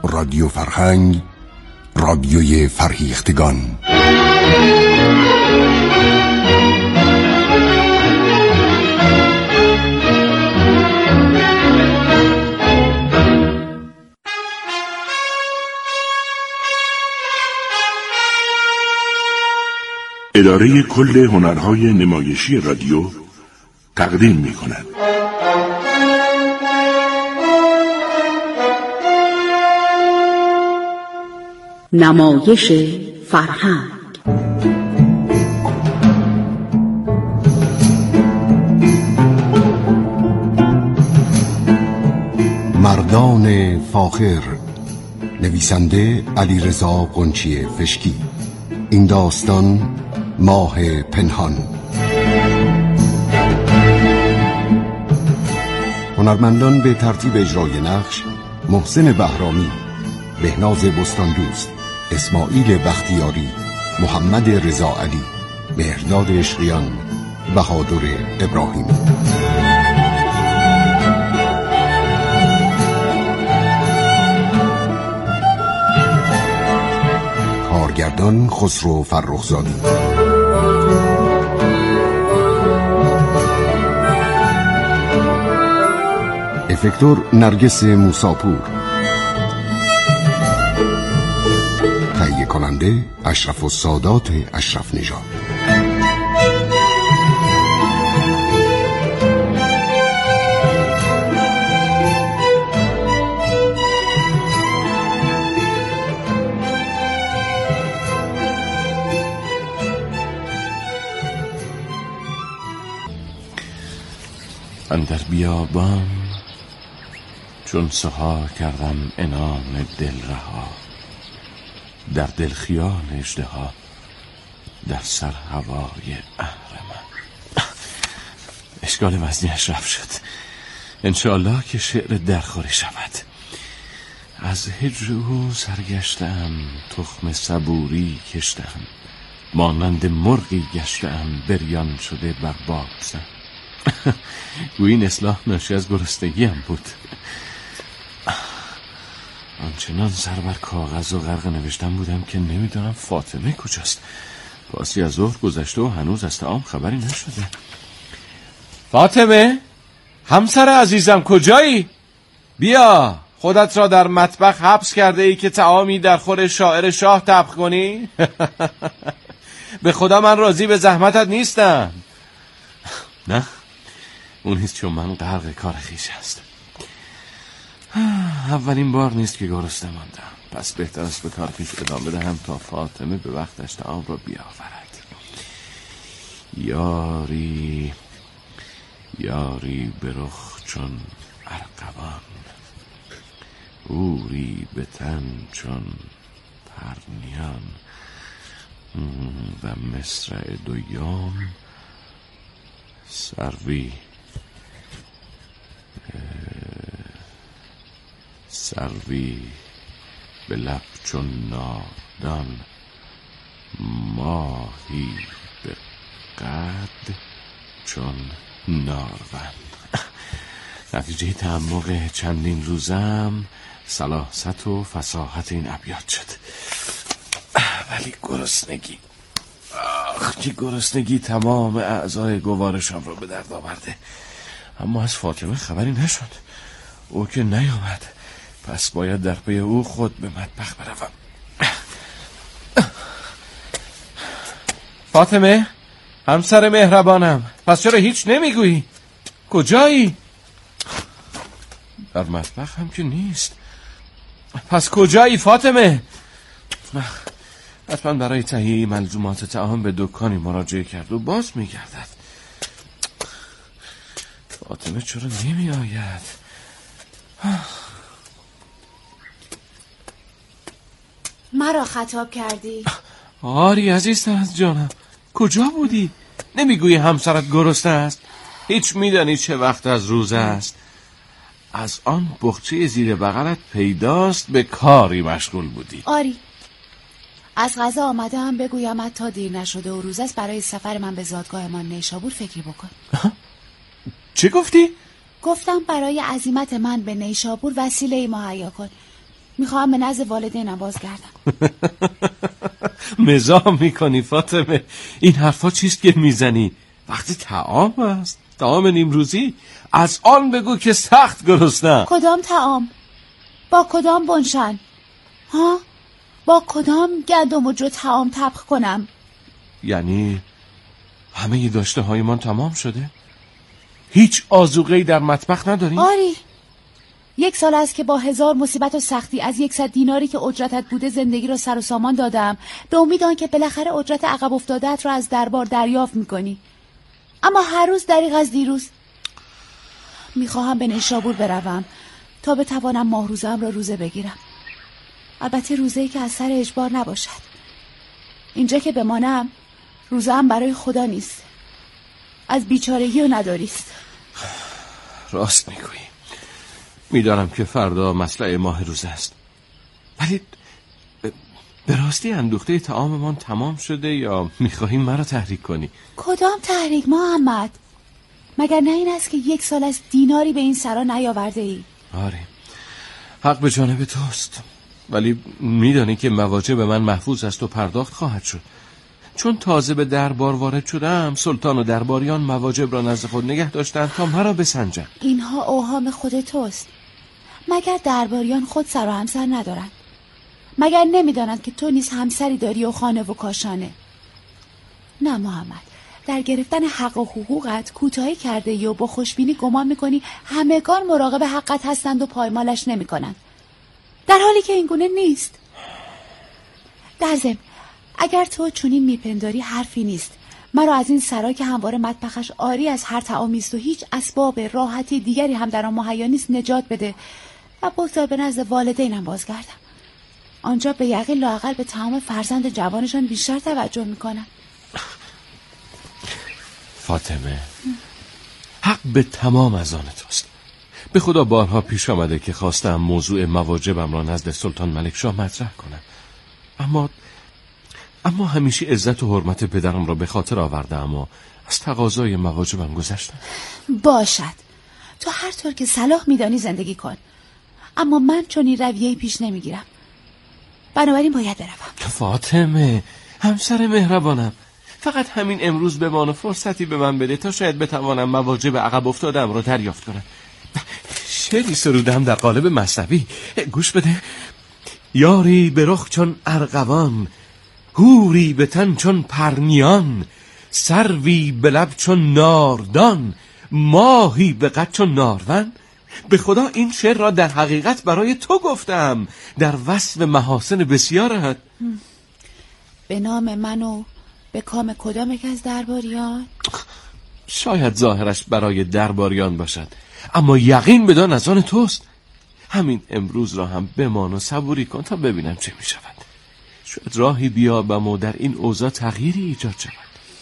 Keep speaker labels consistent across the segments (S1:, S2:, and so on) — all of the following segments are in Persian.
S1: رادیو فرهنگ، رادیوی فرهیختگان.
S2: اداره کل هنرهای نمایشی رادیو تقدیم می‌کند.
S3: نمایش فرهنگ.
S1: مردان فاخر، نویسنده علیرضا قنچی فشکی. این داستان ماه پنهان. هنرمندان به ترتیب اجرای نقش: محسن بهرامی، بهناز بستاندوست، اسماعیل بختیاری، محمد رضا علی، مهرداد عشقیان، بهادر ابراهیمی. کارگردان خسرو فرخزادی. افکتور نرگس موساپور. تهیه کننده اشرف السادات اشرف نژاد.
S4: اندر بیابان چون سها کردم عنان دل رها، در دل خیال اژدها، در سر هوای اهرمن. اشکال وزنی اشرف شد. انشاءالله که شعر درخوری شود. از هجر او سرگشتم، تخم صبوری کشتم، مانند مرغی گشتم، بریان شده بر بادزن. گویی این اصلاح ناشی از گرسنگی هم بود. آنچنان سر بر کاغذ و غرق نوشتم بودم که نمیدونم فاطمه کجاست. پاسی از ظهر گذشته و هنوز از طعام خبری نشده. فاطمه، همسر عزیزم کجایی؟ بیا، خودت را در مطبخ حبس کرده ای که طعامی در خور شاعر شاه طبخ کنی؟ به خدا من راضی به زحمتت نیستم. نه، اون نیست، چون من غرق کار خیش هستم. اولین بار نیست که گرسنه ماندم، پس بهتر است به کار پیش ادامه بدهم تا فاطمه به وقتش طعام را بیاورد. یاری یاری به رخ چون ارغوان، اوری به تن چون پرنیان، و مصرع دوم سروی به لب چون نادان، ماهی به قد چون نارون. نتیجه تعمق چندین روزم سلاست و فصاحت این ابیات شد. ولی گرسنگی، چه گرسنگی تمام اعضای گوارشم را به درد آورده. اما از فاطمه خبری نشد. او که نیامد، پس باید در پی او خود به مطبخ بروم. فاطمه، همسر مهربانم، پس چرا هیچ نمیگویی؟ کجایی؟ در مطبخ هم که نیست. پس کجایی فاطمه؟ حتما برای تهیه ملزومات طعام به دکانی مراجعه کرد و باز میگردد. فاطمه چرا نمی آید؟
S5: مرا خطاب کردی؟
S4: آری عزیزتر از جانم، کجا بودی؟ نمیگویی همسرت گرسنه است؟ هیچ میدانی چه وقت از روز است؟ از آن بخچه زیر بغلت پیداست به کاری مشغول بودی.
S5: آری، از غذا آمدم بگویمت تا دیر نشده و روز است برای سفر من به زادگاهمان نیشابور فکری بکن.
S4: چه گفتی؟
S5: گفتم برای عزیمت من به نیشابور وسیله‌ای مهیا کن. میخوام به نزد والدینم بازگردم.
S4: مزاح میکنی فاطمه؟ این حرفا چیست که میزنی؟ وقتی طعام هست، طعام نیمروزی، از آن بگو که سخت گرسنه‌ام.
S5: کدام طعام؟ با کدام بنشن؟ ها؟ با کدام گندم و جو طعام طبخ کنم؟
S4: یعنی همه داشته هایمان تمام شده؟ هیچ آذوقه‌ای در مطبخ نداریم؟
S5: آری، 1 سال است که با 1000 مصیبت و سختی از 100 دیناری که اجرتت بوده زندگی را سر و سامان دادم، به امید آن که بالاخره اجرت عقب افتاده‌ات را از دربار دریافت میکنی. اما هر روز دریغ از دیروز. میخواهم به نیشابور بروم تا بتوانم ماه روزم را روزه بگیرم. البته روزه‌ای که از سر اجبار نباشد. اینجا که بمانم روزه هم برای خدا نیست، از بیچارگی و نداریست.
S4: راست میگویی. میدانم که فردا مصلح ماه روزه است، ولی به راستی اندوخته طعاممان تمام شده یا میخواهی مرا تحریک کنی؟
S5: کدام تحریک محمد؟ مگر نه این است که 1 سال از دیناری به این سرا نیاورده ای؟
S4: آره، حق به جانب توست، ولی میدانی که مواجب من محفوظ است و پرداخت خواهد شد. چون تازه به دربار وارد شدم، سلطان و درباریان مواجب را نزد خود نگه داشتند تا مرا بسنجند.
S5: اینها اوهام خود توست. مگر درباریان خود سر و همسر ندارند؟ مگر نمیدانند که تو نیز همسری داری و خانه و کاشانه؟ نه محمد، در گرفتن حق و حقوقت کوتاهی کرده ای و با خوشبینی گمان میکنی همگان مراقب حقت هستند و پایمالش نمیکنند، در حالی که اینگونه نیست. در ضمن اگر تو چنین میپنداری حرفی نیست. مرا از این سرا که همواره مطبخش آری از هر طعامی است و هیچ اسباب راحتی دیگری هم در آن مهیا نیست نجات بده و بگذار به نزد والدینم بازگردم. آنجا به یقین لااقل به تمام فرزند جوانشان بیشتر توجه میکنن.
S4: فاطمه، حق به تمام از آن توست. به خدا بارها پیش آمده که خواستم موضوع مواجبم را نزد سلطان ملکشاه مطرح کنم، اما همیشه عزت و حرمت پدرم را به خاطر آوردم و از تقاضای مواجبم گذشتم.
S5: باشد، تو هر طور که صلاح میدانی زندگی کن، اما من چون این رویه‌ای پیش نمیگیرم، بنابراین باید بروم.
S4: فاطمه، همسر مهربانم، فقط همین امروز بمان و فرصتی به من بده تا شاید بتوانم مواجب عقب افتادم را دریافت کنم. شعری سرودم در قالب مثنوی، گوش بده. یاری به رخ چون ارغوان، حوری به تن چون پرنیان، سروی به لب چون ناردان، ماهی به قد چون نارون. به خدا این شعر را در حقیقت برای تو گفتم، در وصف محاسن بسیارت.
S5: به نام من و به کام کدام یک از درباریان؟
S4: شاید ظاهرش برای درباریان باشد، اما یقین بدان از آن توست. همین امروز را هم بمان و صبوری کن تا ببینم چه می شود. شاید راهی بیابم و در این اوضاع تغییری ایجاد شود.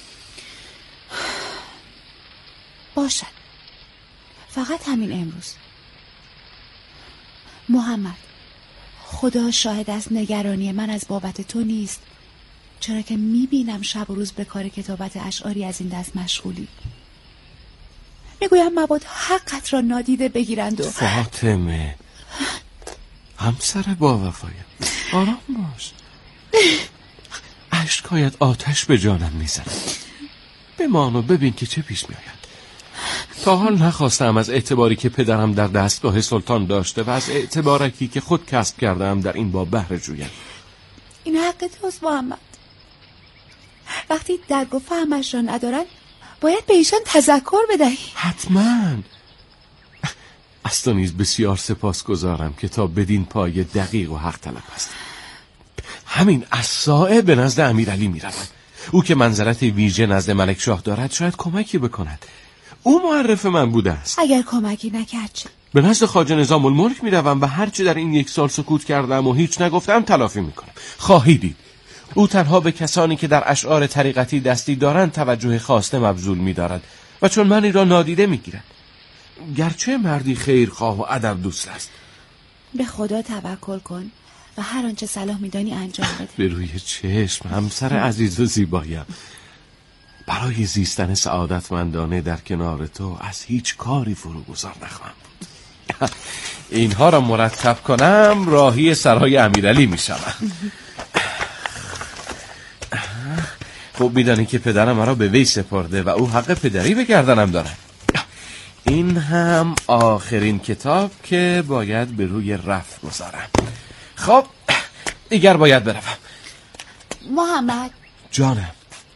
S5: باشد، فقط همین امروز. محمد، خدا شاهد از نگرانی من از بابت تو نیست، چرا که میبینم شب و روز به کار کتابت اشعاری از این دست مشغولی. میگویم مبادا حقت را نادیده بگیرند و
S4: فاطمه، همسر با وفایم، آرام باش. اشکایت آتش به جانم میزند. بمان و ببین که چه پیش میآید. تا حال نخواستم از اعتباری که پدرم در دستگاه سلطان داشته و از اعتبارکی که خود کسب کردم در این باب بهره جویم.
S5: این حق توست محمد. وقتی درک و فهمش را ندارن باید به ایشان تذکر بدهی.
S4: حتما. از تو نیز بسیار سپاسگزارم که تا بدین پای دقیق و حق طلب هست. همین از ساعه به نزد امیرعلی می روم. او که منزلت ویژه نزد ملک شاه دارد شاید کمکی بکند. او معرف من بوده است.
S5: اگر کمکی نکرد چه؟
S4: به نزد خواجه نظام الملک می روم و هرچی در این 1 سال سکوت کردم و هیچ نگفتم تلافی می کنم. خواهی دید او تنها به کسانی که در اشعار طریقتی دستی دارند توجه خاصه مبذول می دارد و چون من این را نادیده می گیرد. گرچه مردی خیرخواه و ادب دوست است.
S5: به خدا توکل کن و هر آنچه صلاح می‌دانی انجام بده.
S4: به روی چشم همسر عزیز و زیبایم. برای زیستن سعادتمندانه در کنار تو از هیچ کاری فروگذار نخواهم بود. اینها را مرتب کنم راهی سرای امیرعلی میشم. خب میدانی که پدرم مرا به وی سپرده و او حق پدری به گردنم دارد. این هم آخرین کتاب که باید به روی رف گذارم. خب دیگر باید بروم.
S5: محمد
S4: جانم.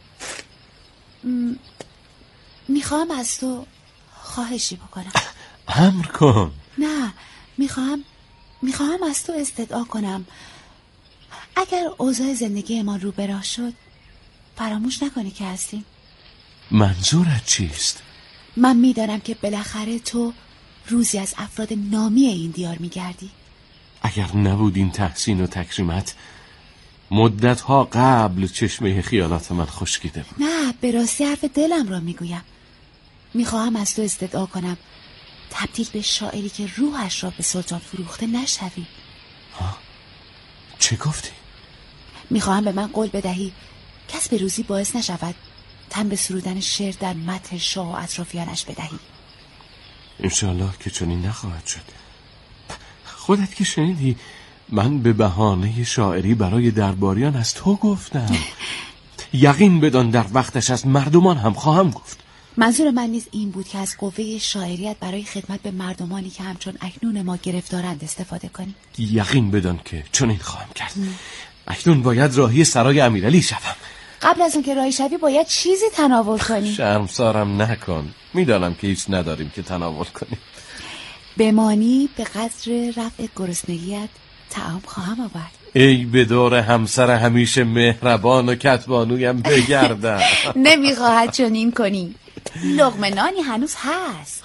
S5: میخوام از تو خواهشی بکنم.
S4: امر کن.
S5: نه، میخوام از تو استدعا کنم اگر اوضاع زندگی ما رو به راه شد فراموش نکنی که هستیم.
S4: منظورت چیست؟
S5: من میدانم که بالاخره تو روزی از افراد نامی این دیار میگردی.
S4: اگر نبود این تحسین و تکریمت مدتها قبل چشمه خیالات من خشکیده بود.
S5: نه، به راستی حرف دلم را میگویم. میخواهم از تو استدعا کنم تبدیل به شاعری که روحش را به سلطان فروخته نشوی.
S4: ها؟ چه گفتی؟
S5: میخواهم به من قول بدهی کس به روزی باعث نشود تن به سرودن شعر در مدح شاه و اطرافیانش بدهی.
S4: انشالله که چنین نخواهد شد. خودت که شنیدی من به بهانه شاعری برای درباریان از تو گفتم. یقین بدان در وقتش از مردمان هم خواهم گفت.
S5: منظور من نیز این بود که از قوه شاعریت برای خدمت به مردمانی که همچون اکنون ما گرفتارند استفاده کنی.
S4: یقین بدان که چنین خواهم کرد. اکنون باید راهی سرای امیرعلی شوم.
S5: قبل از اون که راهی شوی باید چیزی تناول کنی.
S4: شرمسارم نکن. میدانم که هیچ نداریم که تناول کنیم.
S5: بمانی به قدر رفع گرسنگیت طعام خواهم آورد.
S4: ای به دور همسر همیشه مهربان و کتبانویم بگردم.
S5: نمیخواهد چنین کنی. لقمه نانی هنوز هست.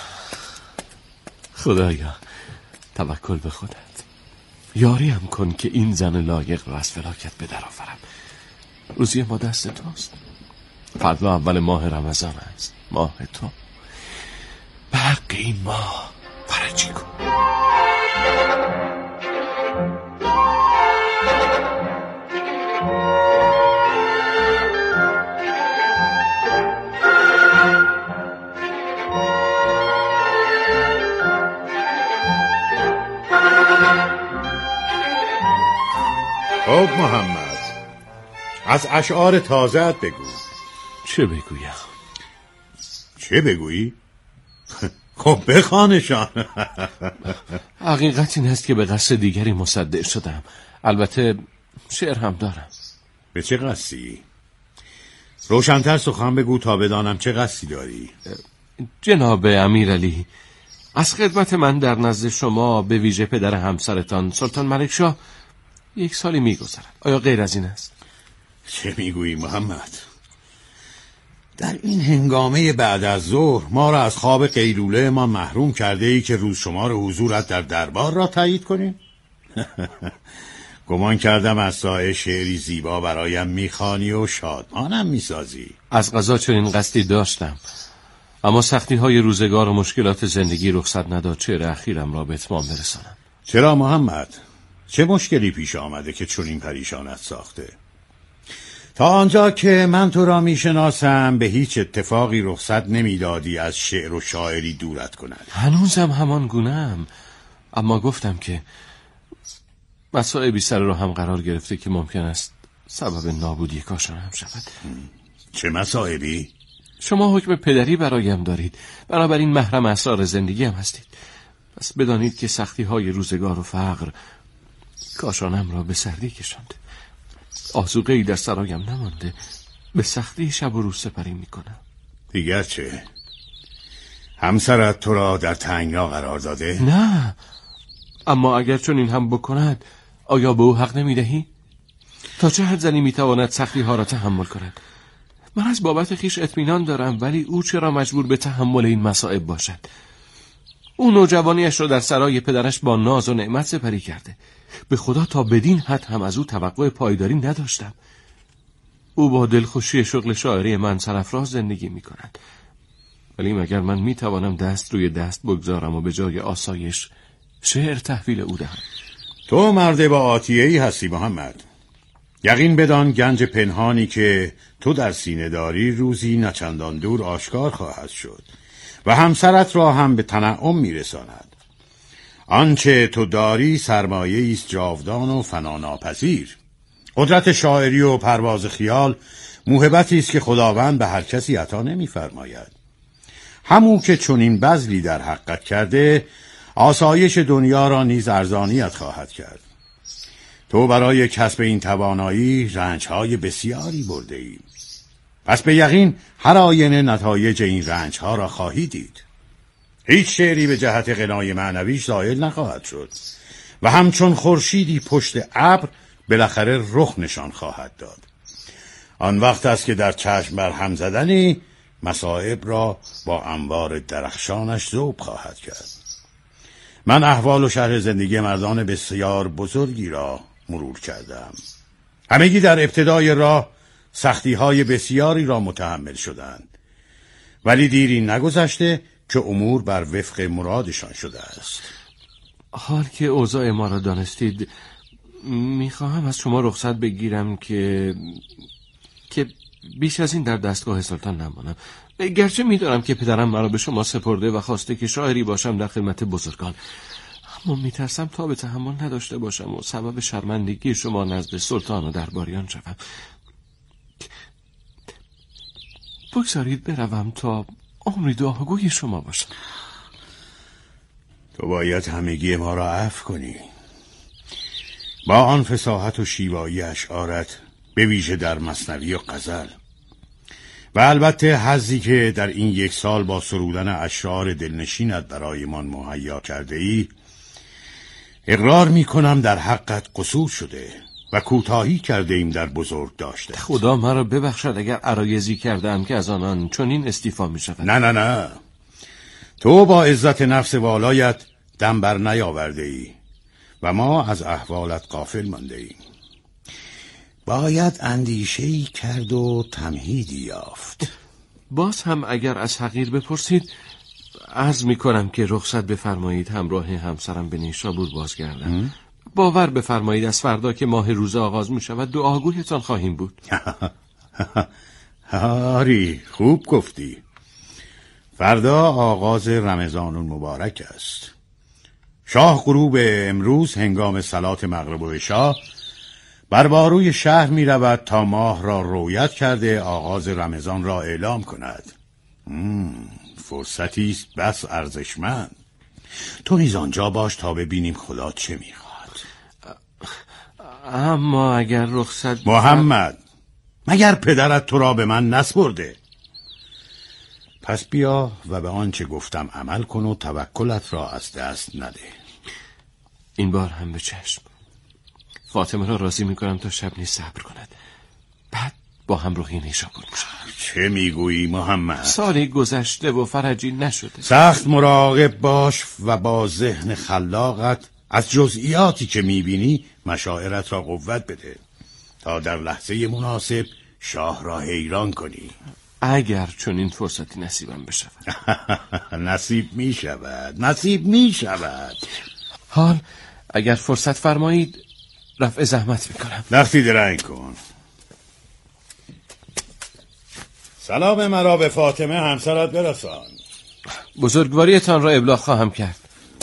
S4: خدایا توکل به خودت. یاریم کن که این زن لایق را از فلاکت به در آورم. روزی ما دست توست. فردا اول ماه رمضان است. ماه تو. به حق این ماه فرجی کن.
S6: خب محمد، از اشعار تازه‌ات بگو.
S4: چه بگویم؟
S6: چه بگویی؟ خب بخوانشان.
S4: حقیقت این است که به قصد دیگری مصدع شدم. البته شعر هم دارم.
S6: به چه قصدی؟ روشن‌تر سخن بگو تا بدانم چه قصدی داری.
S4: جناب امیرعلی، از خدمت من در نزد شما به ویژه پدر همسرتان سلطان ملکشاه 1 سالی می‌گذرد. آیا غیر از این است؟
S6: چه میگویی محمد؟ در این هنگامه بعد از ظهر ما را از خواب قیلوله ما محروم کرده ای که روز شمار حضورت در دربار را تایید کنیم؟ گمان کردم از سایه شعری زیبا برایم میخوانی و شادمانم میسازی.
S4: از قضا چنین قصدی داشتم، اما سختی های روزگار و مشکلات زندگی رخصت نداد شعر اخیرم را به اتمام برسانم.
S6: چرا محمد؟ چه مشکلی پیش آمده که چنین پریشانت ساخته؟ تا آنجا که من تو را میشناسم به هیچ اتفاقی رخصت نمیدادی از شعر و شاعری دورت کند.
S4: هنوزم همان گونه‌ام، اما گفتم که مسائبی سر رو هم قرار گرفته که ممکن است سبب نابودی کاشانم شود.
S6: چه مسائبی؟
S4: شما حکم پدری برایم دارید، بنابراین محرم اسرار زندگی هم هستید. پس بدانید که سختی های روزگار و فقر کاشانم را به سردی کشاند. آذوقه‌ای در سرایم نمانده، به سختی شب و روز سپری میکنم.
S6: دیگر چه؟ همسرت تو را در تنگنا قرار داده؟
S4: نه، اما اگر چون این هم بکند آیا به او حق نمیدهی؟ تا چه حد زنی میتواند سختی ها را تحمل کند؟ من از بابت خیش اطمینان دارم، ولی او چرا مجبور به تحمل این مصائب باشد؟ او نوجوانیش را در سرای پدرش با ناز و نعمت سپری کرده. به خدا تا بدین حد هم از او توقع پایداری نداشتم. او با دلخوشی شغل شاعری من سرافراز زندگی می کند. ولی مگر من می توانم دست روی دست بگذارم و به جای آسایش شعر تحویل او دهم؟
S6: تو مرد با آتیه‌ای هستی محمد. یقین بدان گنج پنهانی که تو در سینه داری روزی نچندان دور آشکار خواهد شد و همسرت را هم به تنعم میرساند. آنچه تو داری سرمایه است جاودان و فناناپذیر. قدرت شاعری و پرواز خیال موهبتی است که خداوند به هر کسی عطا نمی‌فرماید. همون که چنین بذلی در حقت کرده، آسایش دنیا را نیز ارزانیت خواهد کرد. تو برای کسب این توانایی رنج‌های بسیاری برده ای. پس به یقین هر آینه نتایج این رنج‌ها را خواهی دید. هیچ شعری به جهت غنای معنویش زائل نخواهد شد و همچون خورشیدی پشت ابر بالاخره رخ نشان خواهد داد. آن وقت است که در چشم بر هم زدنی مصائب را با انوار درخشانش ذوب خواهد کرد. من احوال و شرح زندگی مردان بسیار بزرگی را مرور کردم. همگی در ابتدای راه سختی‌های بسیاری را متحمل شدند، ولی دیری نگذشته که امور بر وفق مرادشان شده است.
S4: حال که اوضاع ما را دانستید، میخواهم از شما رخصت بگیرم که بیش از این در دستگاه سلطان نمانم. گرچه میدانم که پدرم مرا به شما سپرده و خواسته که شاعری باشم در خدمت بزرگان، اما میترسم تا به تحمل نداشته باشم و سبب شرمندگی شما نزد سلطان و درباریان شوم. بگذارید بروم تا عمری دعاگوی شما باشم.
S6: تو باید همگی ما را عفو کنی. با آن فصاحت و شیوایی اشعارت، به ویژه در مثنوی و غزل، و البته حظی که در این 1 سال با سرودن اشعار دلنشینت برایمان مهیا کرده ای، اقرار می کنم در حقت قصور شده و کوتاهی کرده ایم در بزرگ داشته.
S4: خدا مرا ببخشد اگر عرایضی کردم که از آنان چنین استیفا می شود.
S6: نه تو با عزت نفس والایت دم بر نیاورده ای و ما از احوالت غافل مانده ایم. باید اندیشه‌ای کرد و تمهیدی یافت.
S4: باز هم اگر از حقیر بپرسید، عرض می کنم که رخصت بفرمایید همراه همسرم به نیشابور بازگردم. باور بفرمایید از فردا که ماه روزه آغاز می شود دعاگویتان خواهیم بود.
S6: آری، خوب گفتی. فردا آغاز رمضان المبارک است. شاه غروب امروز هنگام صلات مغرب و عشا بر باروی شهر می رود تا ماه را رویت کرده آغاز رمضان را اعلام کند. فرصتی است بس ارزشمند. تو نیز آنجا باش تا ببینیم خدا چه می خواهد.
S4: اما اگر رخصت
S6: محمد، مگر پدرت تو را به من نسپرده؟ پس بیا و به آنچه گفتم عمل کن و توکلت را از دست نده.
S4: این بار هم به چشم. فاطمه را راضی میکنم تا شب نیز صبر کند، بعد با هم روحی نیشابور میشویم.
S6: چه میگویی محمد؟
S4: سالی گذشته و فرجی نشده.
S6: سخت مراقب باش و با ذهن خلاقت از جزئیاتی که میبینی مشاعرت را قوت بده تا در لحظه مناسب شاه را حیران کنی.
S4: اگر چون این فرصتی نصیبم بشود.
S6: نصیب میشود.
S4: حال اگر فرصت فرمایید رفع زحمت میکنم.
S6: لختی درنگ کن. سلام مرا به فاطمه همسرت برسان.
S4: بزرگواریتان را ابلاغ خواهم کرد.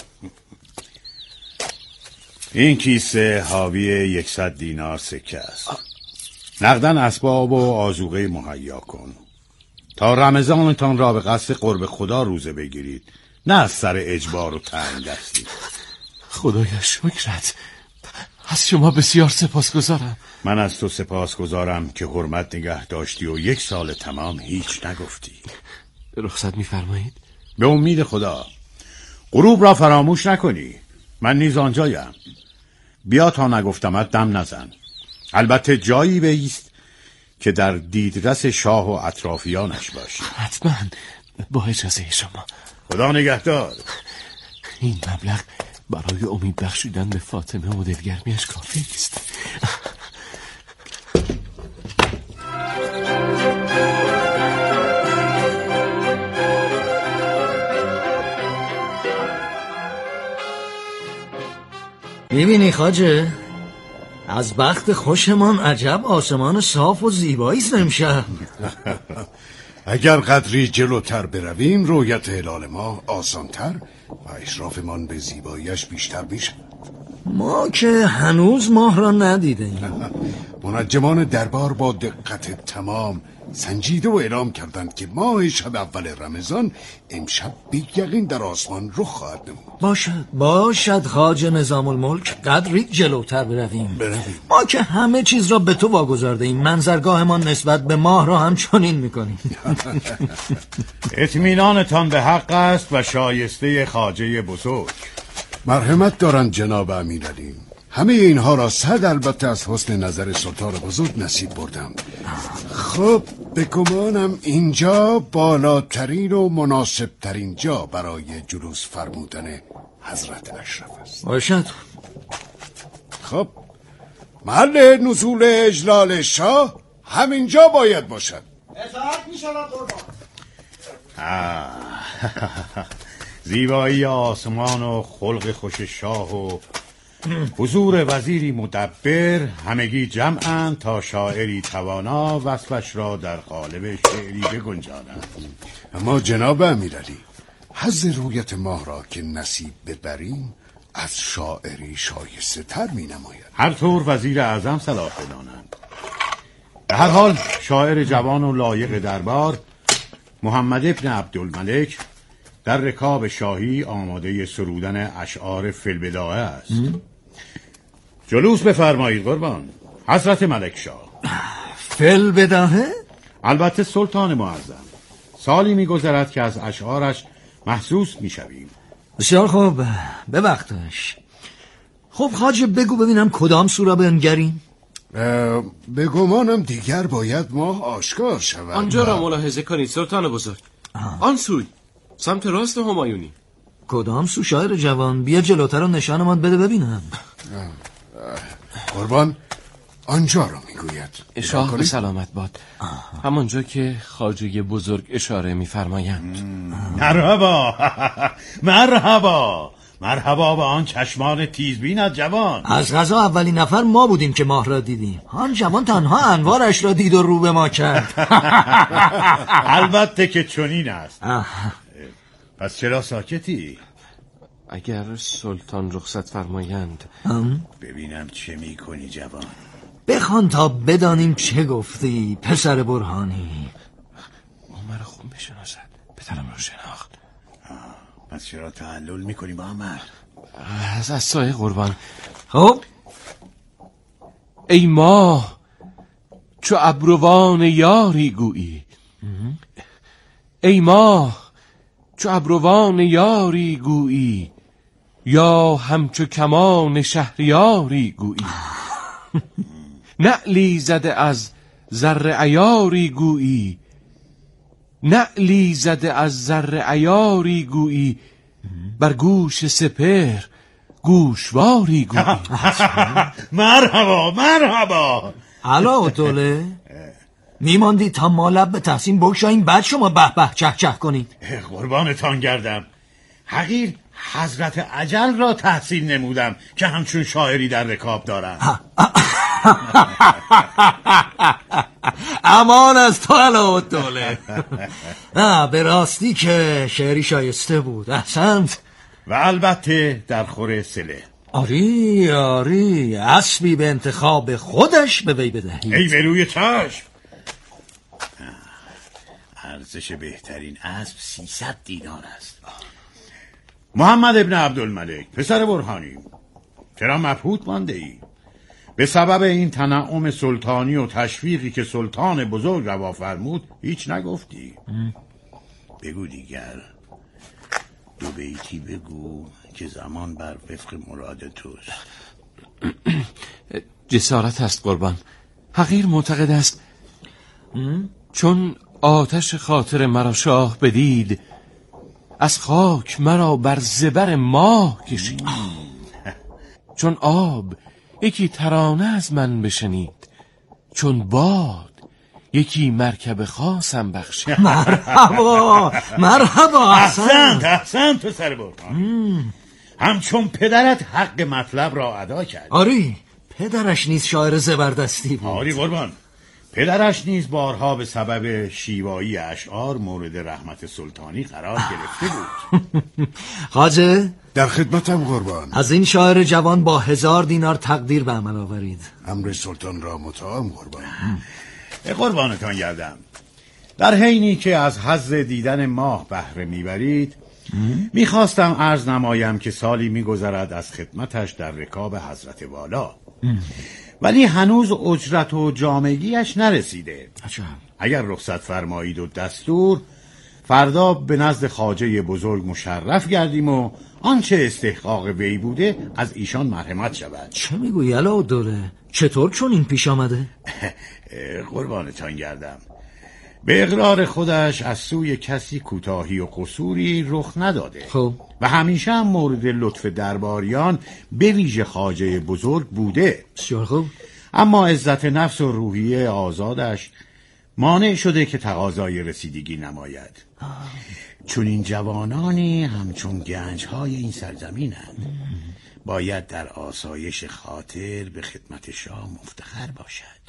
S6: این کیسه حاوی 100 دینار سکه است. نقدن اسباب و آذوقه مهیا کن تا رمضانتان را به قصد قرب خدا روزه بگیرید، نه از سر اجبار و تنگ دستی.
S4: خدایا شکرت. از شما بسیار سپاسگزارم.
S6: من از تو سپاسگزارم که حرمت نگه داشتی و 1 سال تمام هیچ نگفتی.
S4: رخصت میفرمایید؟
S6: به امید خدا. غروب را فراموش نکنی. من نیز آنجایم. بیا تا نگفتمت دم نزن. البته جایی بایست که در دیدرس شاه و اطرافیانش باشی.
S4: حتما، با اجازه شما.
S6: خدا نگهدار.
S4: این مبلغ برای امید بخشیدن به فاطمه و دلگرمیش کافی است.
S7: ببینی خواجه، از بخت خوشمان عجب آسمان صاف و زیبایی است امشب.
S1: اگر قدری جلوتر برویم رویت هلال ماه آسانتر و اشرافمان به زیباییش بیشتر میشه.
S7: ما که هنوز ماه را ندیدیم.
S1: منجمان دربار با دقت تمام سنجیده و اعلام کردند که ماه شب اول رمضان امشب بی‌یقین در آسمان رخ خواهد نمود.
S7: باشد خواجه نظام الملک، قدری جلوتر برویم. ما که همه چیز را به تو واگذارده ایم، منظرگاه ما نسبت به ماه را همچنین میکنیم.
S6: اطمینانتان به حق است و شایسته خواجه بزرگ.
S1: مرحمت دارند جناب امیرعلی. همه اینها را صد البته از حسن نظر سلطان بزرگ نصیب بردم. خب به گمانم اینجا بالاترین و مناسبترین جا برای جلوس فرمودن حضرت اشرف است.
S7: باشد.
S1: خب محل نزول اجلال شاه همینجا باید باشد.
S8: اطاعت می شود قربان.
S6: زیبایی آسمان و خلق خوش شاه و حضور وزیری مدبر همگی جمعند تا شاعری توانا وصفش را در قالب شعری بگنجانند.
S1: اما جناب امیرعلی، حظ رویت ماه را که نصیب ببریم از شاعری شایسته تر می نماید.
S6: هر طور وزیر اعظم صلاح بدانند. به هر حال شاعر جوان و لایق دربار محمد ابن عبدالملک در رکاب شاهی آماده سرودن اشعار فی‌البداهه است. جلوس بفرمایید قربان. حضرت ملک شاه.
S7: فی‌البداهه؟
S6: البته سلطان معظم. سالی می‌گذرد که از اشعارش محسوس می‌شویم.
S7: بسیار خوب، به وقتش. خب خواجه بگو ببینم کدام سو را بنگریم؟
S1: به گمانم دیگر باید ماه آشکار شود.
S4: آنجا را ملاحظه کنید سلطان بزرگ. آن سوی سمت راست همایونی.
S7: کدام سو شاعر جوان؟ بیا جلوتر و نشانمان بده ببینم.
S1: قربان آنجا را میگوید.
S4: شاه به سلامت باد. همانجا که خواجه بزرگ اشاره میفرمایند.
S6: مرحبا. مرحبا. مرحبا با آن چشمان تیزبین از جوان.
S7: از قضا اولین نفر ما بودیم که ماه را دیدیم. آن جوان تنها انوارش را دید و رو به ما کرد.
S6: البته که چنین است. پس چرا ساکتی؟
S4: اگر سلطان رخصت فرمایند.
S6: ببینم چه میکنی جوان.
S7: بخوان تا بدانیم چه گفتی پسر برهانی.
S4: او مرا خوب بشناسد. پدرم را شناخت.
S6: پس چرا تعلل میکنی با عمر؟
S4: از سایه قربان.
S7: خب
S4: ای ماه چو ابروان یاری گویی. ای ماه چو ابروان یاری گویی، یا همچو کمان شهریاری گویی. نعلی زده از زر عیاری گویی، نعلی زده از زر عیاری گویی، بر گوش سپهر گوشواری گویی.
S6: مرحبا مرحبا.
S7: علا طوله میماندی تا ما لب به تحسین بگشاییم بعد شما به به چه چه کنید.
S6: قربانتان گردم. حقیر حضرت اجل را تحسین نمودم که همچون شاعری در رکاب دارم.
S7: امان از تو علا طوله. به راستی که شعری شایسته بود. احسنت.
S6: و البته در خور سله.
S7: آری آری، اسبی به انتخاب خودش به وی بدهید.
S6: ای بروی چشم. ارزش بهترین اسب 300 دینار است. محمد ابن عبدالملک پسر برهانی، چرا مبهوت مانده ای؟ به سبب این تنعم سلطانی و تشویقی که سلطان بزرگ روا فرمود هیچ نگفتی؟ بگو دیگر. 2 بیتی بگو که زمان بر وفق مراد توست.
S4: جسارت است قربان. حقیر معتقد است چون آتش خاطر مرا شاه بدید، از خاک مرا بر زبر ماه کشید. چون آب یکی ترانه از من بشنید، چون باد یکی مرکب خاصم بخشید.
S7: مرحبا مرحبا.
S6: احسنت تو سر برهان. همچون پدرت حق مطلب را ادا کرد.
S7: آری پدرش نیز شاعر زبردستی بود.
S6: آری قربان. پدرش نیز بارها به سبب شیوایی اشعار مورد رحمت سلطانی قرار گرفته بود.
S7: خواجه
S1: در خدمتم قربان.
S7: از این شاعر جوان با 1000 دینار تقدیر به عمل آورید.
S1: امر سلطان را مطاعم قربان.
S6: قربانتان گردم. در حینی که از حظ دیدن ماه بهره میبرید میخواستم عرض نمایم که سالی میگذرد از خدمتش در رکاب حضرت والا، ولی هنوز اجرت و جامگیش نرسیده. اگر رخصت فرمایید و دستور، فردا به نزد خواجه بزرگ مشرف گردیم و آنچه استحقاق وی بوده از ایشان مرحمت شود.
S7: چه میگویی علاءالدوله؟ چطور چون این پیش آمده؟
S6: قربانتان گردم. به اقرار خودش از سوی کسی کوتاهی و قصوری رخ نداده.
S7: خب
S6: و همیشه هم مورد لطف درباریان به ویژه خواجه بزرگ بوده.
S7: بسیار خوب.
S6: اما عزت نفس و روحیه آزادش مانع شده که تقاضای رسیدگی نماید. چون این جوانانی همچون گنجهای این سرزمینند، باید در آسایش خاطر به خدمت شاه مفتخر باشد.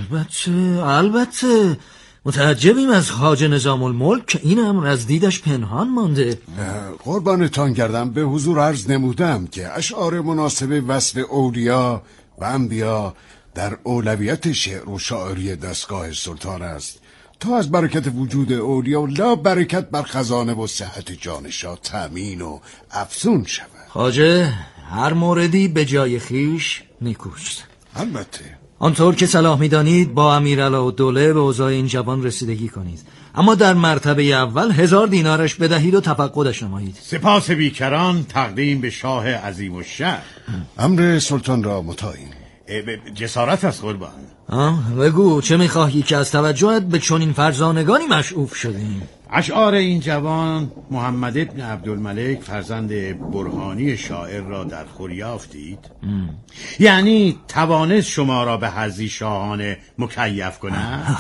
S7: البته متعجبیم از خواجه نظام الملک که این امر از دیدش پنهان مانده.
S1: قربانتان گردم. به حضور عرض نمودم که اشعار مناسب وصف اولیا و انبیا در اولویت شعر و شاعری دستگاه سلطان است، تا از برکت وجود اولیا و لا برکت بر خزانه و صحت جان شاه تامین و افزون شود.
S7: خواجه هر موردی به جای خیش نیکوست.
S1: البته
S7: آنطور که صلاح می‌دانید با امیر علاءالدوله به اوضاع این جوان رسیدگی کنید، اما در مرتبه اول 1000 دینارش بدهید و تفقدش نمایید.
S6: سپاس بیکران تقدیم به شاه عظیم الشأن.
S1: امر سلطان را مطاعیم.
S6: جسارت است قربان.
S7: بگو چه می‌خواهی که از توجهت به چنین فرزانگانی مشعوف شدیم؟
S6: اشعار این جوان محمد ابن عبدالملک فرزند برهانی شاعر را در خور یافتید؟ یعنی توانست شما را به حظی شاهانه مکیف کنه؟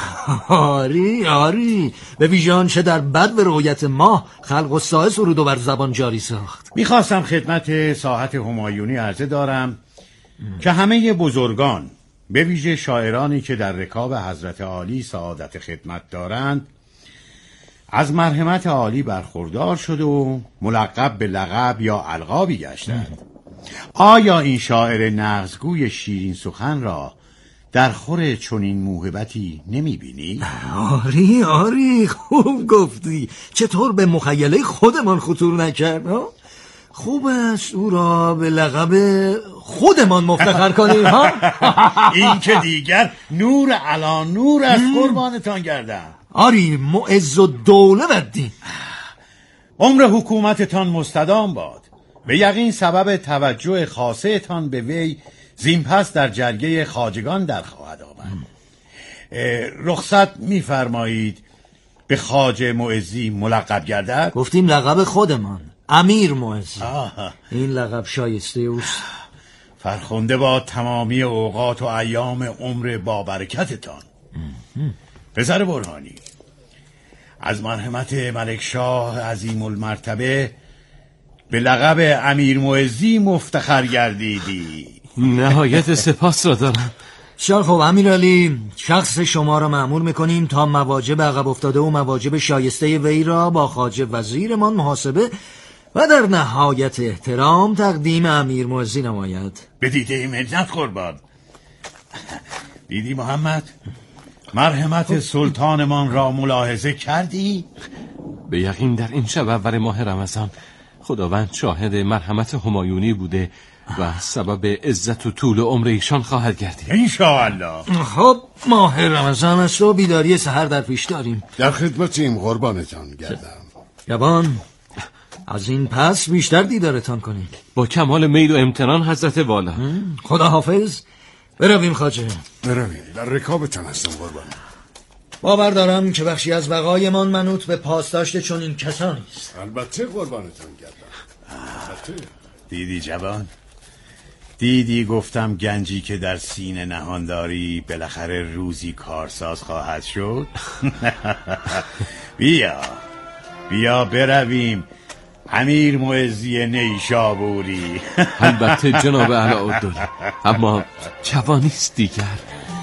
S7: آری به ویژان چه در بد به رؤیت ماه خلق و سایه سرود و بر زبان جاری ساخت.
S6: میخواستم خدمت ساحت همایونی عرضه دارم که همه بزرگان به ویژه شاعرانی که در رکاب حضرت عالی سعادت خدمت دارند از مرحمت عالی برخوردار شد و ملقب به لقب یا القابی گشتند. آیا این شاعر نغزگوی شیرین سخن را در خور چنین موهبتی نمی بینی؟
S7: آری خوب گفتی. چطور به مخیله خودمان خطور نکرد؟ خوب است او را به لقب خودمان مفتخر کنیم.
S6: این که دیگر نور علی نور است قربانتان گردم.
S7: آری معز و دوله و دین.
S6: عمر حکومتتان مستدام باد. به یقین سبب توجه خاصه تان به وی زین پس در جرگه خواجگان در خواهد آمد. رخصت می‌فرمایید به خواجه معزی ملقب گردد؟
S7: گفتیم لقب خودمان، امیر معزی. این لقب شایسته اوست.
S6: فرخنده با تمامی اوقات و ایام عمر با برکتتان. پسر برهانی، از مرحمت ملک شاه عظیم المرتبه به لقب امیر معزی مفتخر گردیدی.
S4: نهایت سپاس را دارم.
S7: بسیار خوب امیرعلی، شخص شما را مأمور میکنیم تا مواجب عقب افتاده و مواجب شایسته وی را با خواجه وزیرمان محاسبه و در نهایت احترام تقدیم امیر معزی نماید.
S6: به دیده منت قربان. دیدی محمد؟ مرحمت سلطانمان را ملاحظه کردی؟
S4: به یقین در این شب اول ماه رمضان خداوند شاهد مرحمت همایونی بوده و سبب عزت و طول عمر ایشان خواهد گردید
S6: انشاءالله.
S7: خب ماه رمضان است و بیداری سحر در پیش داریم.
S1: در خدمتیم قربانتان گردم.
S7: جوان، از این پس بیشتر دیدارتان کنیم.
S4: با کمال میل و امتنان حضرت والا.
S7: خدا حافظ. برویم خواجه.
S1: برویم، در رکابتان هستم قربان.
S7: باور دارم که بخشی از بقایمان منوط به پاسداشت چون این کسانی است.
S1: البته قربانتان گردم. البته.
S6: دیدی جوان؟ دیدی گفتم گنجی که در سینه نهان داری بالاخره روزی کارساز خواهد شد. بیا برویم امیر معزی نیشابوری.
S4: البته جناب علاءالدوله، اما جوانیست دیگر.